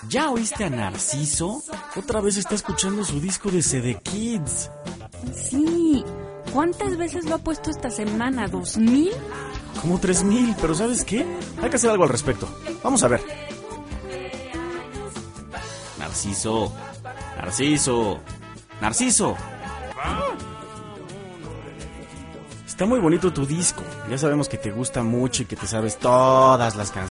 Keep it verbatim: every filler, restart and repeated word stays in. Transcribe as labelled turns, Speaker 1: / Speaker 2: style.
Speaker 1: ¿Ya oíste a Narciso? Otra vez está escuchando su disco de C D Kids.
Speaker 2: Sí. ¿Cuántas veces lo ha puesto esta semana? ¿Dos mil?
Speaker 1: Como tres mil, pero ¿sabes qué? Hay que hacer algo al respecto. Vamos a ver. Narciso. Narciso. Narciso. Está muy bonito tu disco. Ya sabemos que te gusta mucho y que te sabes todas las canciones.